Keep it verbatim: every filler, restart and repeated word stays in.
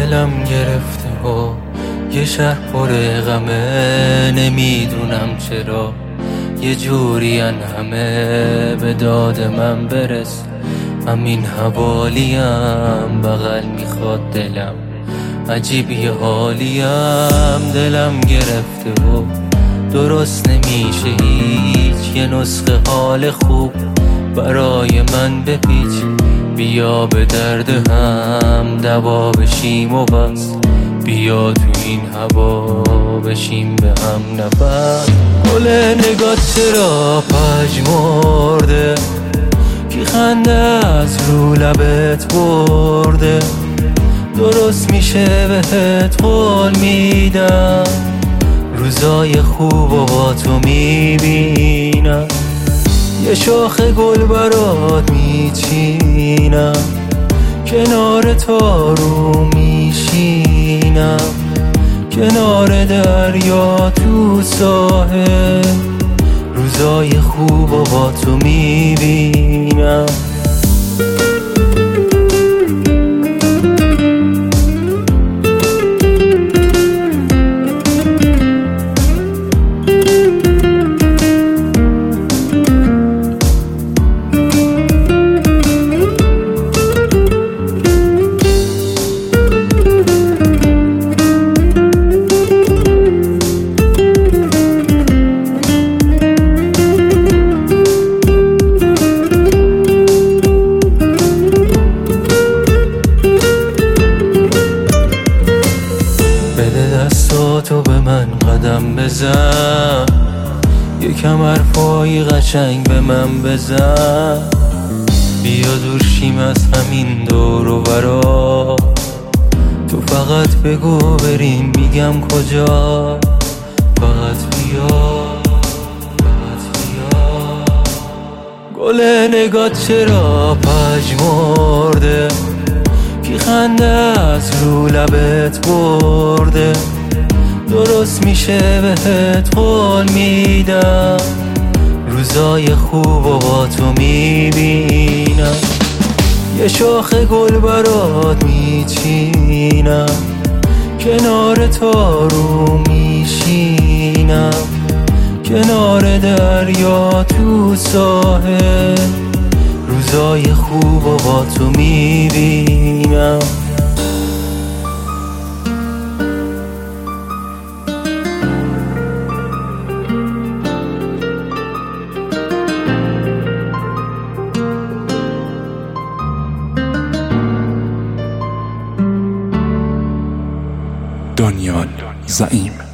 دلم گرفته و یه شهر پر غمه، نمیدونم چرا یه جورین همه به داد من برس. همین حوالیم بغل میخواد دلم، عجیب یه حالیم. دلم گرفته و درست نمیشه هیچ، یه نسخه حال خوب برای من بپیچ. بیا به درد هم دوا بشیم و بس، بیا تو این هوا بشیم به هم نفس. گل نگات چرا پژمرده، کی خنده از رو لبت برده. درست میشه بهت قول میدم، روزای خوب و با تو میبینم. یه شاخ گل برات میچینم، کنار تارو میشینم. کنار دریا تو ساحل، روزای خوب و با تو میبینم. تو به من قدم بزن، یکم حرفای قشنگ به من بزن. بیا دور شیم از همین دور و برا، تو فقط بگو بریم میگم کجا. فقط بیا، فقط بیا. گل نگات چرا پژمرده، کی خنده از رو لبت برده. درست میشه بهت قول میدم، روزای خوب و با تو میبینم. یه شاخ گل برات میچینم، کنار تارو میشینم. کنار دریا تو ساحل، روزای خوب و با تو میبینم. دانیال زعیم.